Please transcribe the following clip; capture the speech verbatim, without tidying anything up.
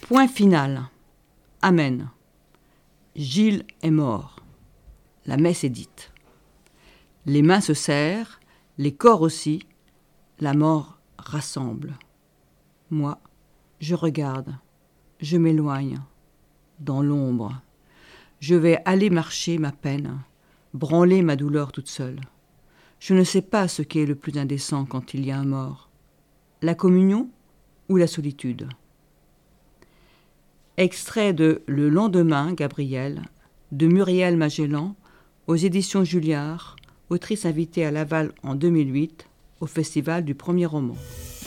Point final. Amen. Gilles est mort. La messe est dite. Les mains se serrent, les corps aussi. La mort rassemble. Moi, je regarde, je m'éloigne, dans l'ombre. Je vais aller marcher ma peine, branler ma douleur toute seule. Je ne sais pas ce qui est le plus indécent quand il y a un mort. La communion ou la solitude. Extrait de Le lendemain, Gabriel, de Muriel Magellan, aux éditions Julliard, autrice invitée à Laval en deux mille huit, au Festival du premier roman.